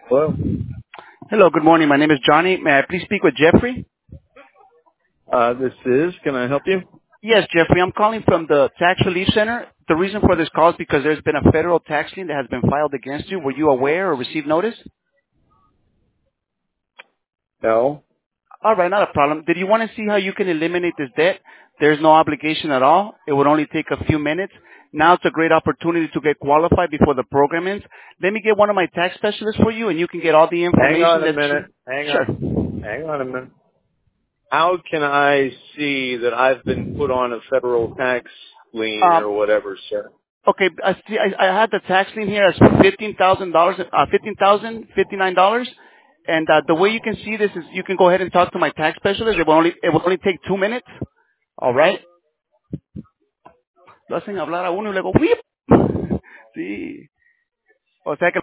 Hello. Hello, good morning. My name is Johnny. May I please speak with Jeffrey? This is. Can I help you? Yes, Jeffrey. I'm calling from the Tax Relief Center. The reason for this call is because there's been a federal tax lien that has been filed against you. Were you aware or received notice? No. All right, not a problem. Did you want to see how you can eliminate this debt? There's no obligation at all. It would only take a few minutes. Now it's a great opportunity to get qualified before the program ends. Let me get one of my tax specialists for you, and you can get all the Hang on information a that minute. you... Sure. Hang on a minute. How can I see that I've been put on a federal tax lien Um, or whatever, sir? Okay, I see. I had the tax lien here as $15,000, $59, and the way you can see this is you can go ahead and talk to my tax specialist. It will only take 2 minutes. All right. Lo hacen hablar a uno y luego ¡whip! Sí. O sea que